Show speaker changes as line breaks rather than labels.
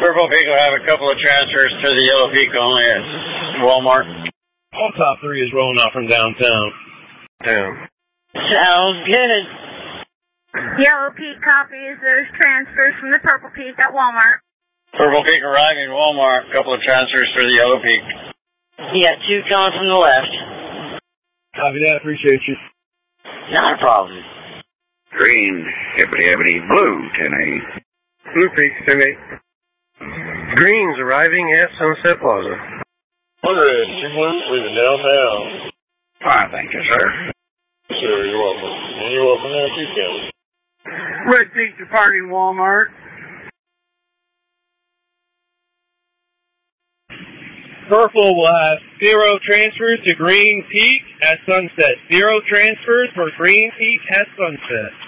Purple Peak will have a couple of transfers to the Yellow Peak only at Walmart.
All top 3 is rolling out from downtown.
Sounds good.
Yellow Peak copies those transfers from the Purple Peak at Walmart.
Purple Peak arriving at Walmart. A couple of transfers for the Yellow Peak.
Yeah, 2 coming from the left.
Copy that. Appreciate you.
Not a problem.
Green, hippity, blue, 10-8.
Blue Peak, 10-8. Green's arriving at Sunset Plaza.
100, 2 blue, leaving downtown.
Fine, thank you, sir.
Sure, you're welcome. You're welcome to have Kelly.
Red Peak departing Walmart.
Purple will have 0 transfers to Green Peak at Sunset. 0 transfers for Green Peak at Sunset.